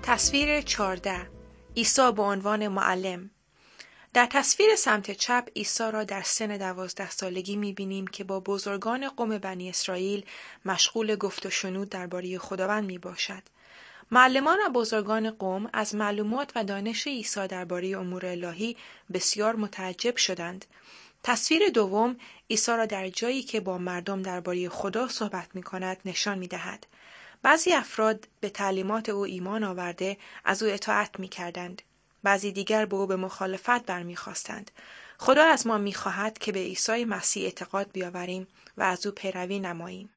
تصویر 14. عیسی به عنوان معلم. در تصویر سمت چپ عیسی را در سن 12 سالگی می‌بینیم که با بزرگان قوم بنی اسرائیل مشغول گفت و شنود درباره خداوند میباشد. معلمان و بزرگان قوم از معلومات و دانش عیسی درباره امور الهی بسیار متعجب شدند. تصویر دوم عیسی را در جایی که با مردم درباره خدا صحبت می‌کند نشان می‌دهد. بعضی افراد به تعلیمات او ایمان آورده از او اطاعت می‌کردند. بعضی دیگر به او به مخالفت برمی‌خواستند. خدا از ما می‌خواهد که به عیسی مسیح اعتقاد بیاوریم و از او پیروی نماییم.